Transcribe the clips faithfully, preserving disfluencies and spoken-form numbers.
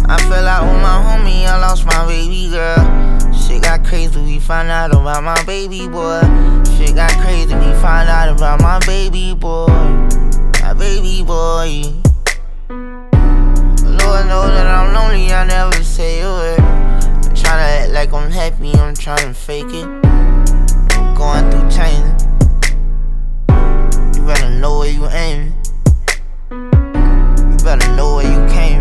I fell out with my homie, I lost my baby girl. Shit got crazy, we found out about my baby boy. Shit got crazy, we found out about my baby boy. My baby boy. Lord knows that I'm lonely, I never say a word. I'm tryna act like I'm happy, I'm tryna fake it. I'm going through change. You better know where you aiming. You better know where you came.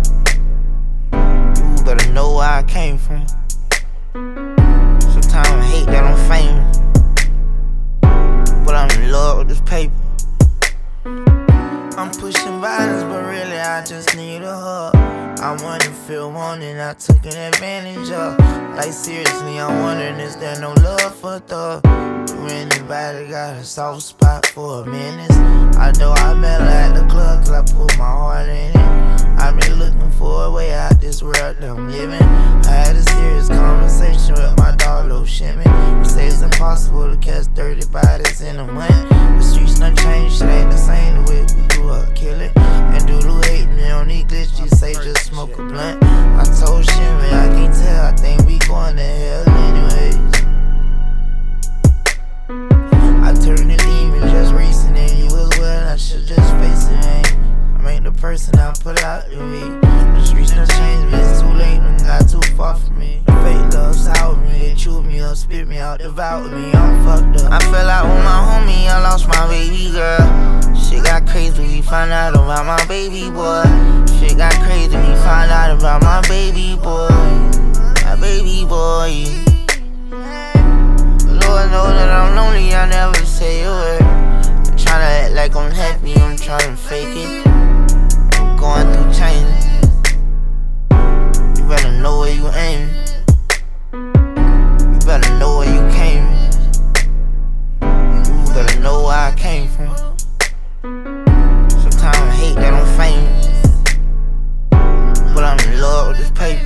You better know where I came from. Sometimes I hate that I'm famous, but I'm in love with this paper. I'm pushing violence, but really I just need a hug. I wanna feel wanted, I took an advantage of. Like seriously, I'm wondering, is there no love for thug? Do anybody got a soft spot for a minute? I know I met her at the club, cause I put my heart in it. I've been looking for a way out this world that I'm living. I had a serious conversation with my dog, Lil Shimmy. He says it's impossible to catch thirty bodies in a month. The streets done changed, shit ain't the same the way we grew up, killing. And dude who hate me on these glitches, say just smoke a blunt. I told Shimmy, I can't tell, I think we going to hell anyways. I turned the demon just recent and you as well, I should just face it, man. I ain't the person I put out to me. The streets done changed me, it's too late and got too far from me. The fake love soured me, they chewed me up, spit me out, devoured me, I'm fucked up. I fell out with my homie, I lost my baby girl. Shit got crazy, we found out about my baby boy. Shit got crazy, we found out about my baby boy. My baby boy. Lord knows that I'm lonely, I never say a word. I'm tryna act like I'm happy, I'm tryna fake it. I'm going through change. You better know where you aiming. You better know where you came. You better know where I came from. Sometimes I hate that I'm famous, but I'm in love with this paper.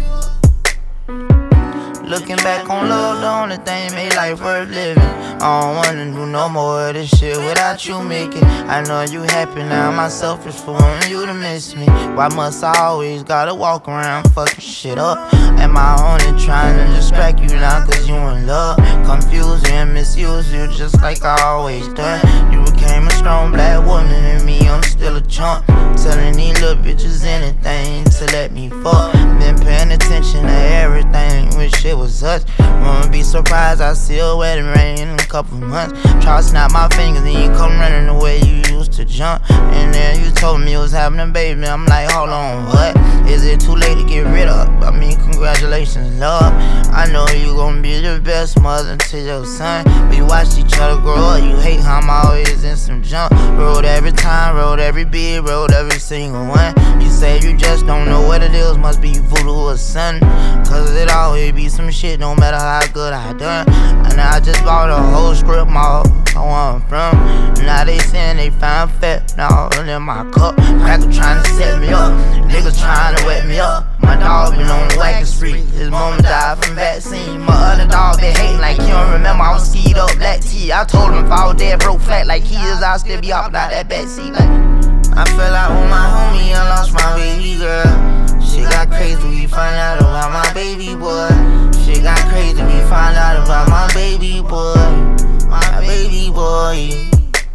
Looking back on love, the only thing made life worth living. I don't wanna do no more of this shit without you making. I know you happy now, my selfish for wanting you to miss me. Why must I always gotta walk around fucking shit up? Am I only trying to distract you now cause you in love? Confuse you and misuse you just like I always done. You became a strong black woman and me, I'm still a chump. Telling these little bitches anything to let me fuck. Been paying attention to everything, wish it was us. Won't be surprised I see a wedding ring in a couple months. Try to snap my fingers and you come running the way you used to jump. And then you told me you was having a baby, I'm like, hold on, what? Is it too late to get rid of? I mean, congratulations, love. I know you gon' be the best mother to your son. But you watched each other grow up, you hate how I'm always in some junk. Rode every time, rode every beat, rode every single one. You say you just don't know what it is, must be voodoo or something. Cause it always be some shit, no matter how good I done. And I just bought a whole strip mall, I want from. Now they saying they found fat, now in my cup. Cracker trying to set me up, niggas trying to wet me up. My dog been on the wagon street, his mama died from vaccine. My other dog been hating like he don't remember I was skied up black tea. I told him if I was dead broke flat like he is, I'll still be hopping out that backseat like. I fell out with my homie, I lost my baby girl. Shit got crazy, we found out about my baby boy. Shit got crazy, we found out about my baby boy. My baby boy.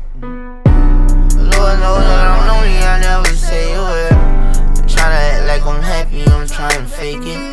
Lord knows that I'm lonely, I never say a word. I'm tryna act like I'm happy, I'm tryna fake it.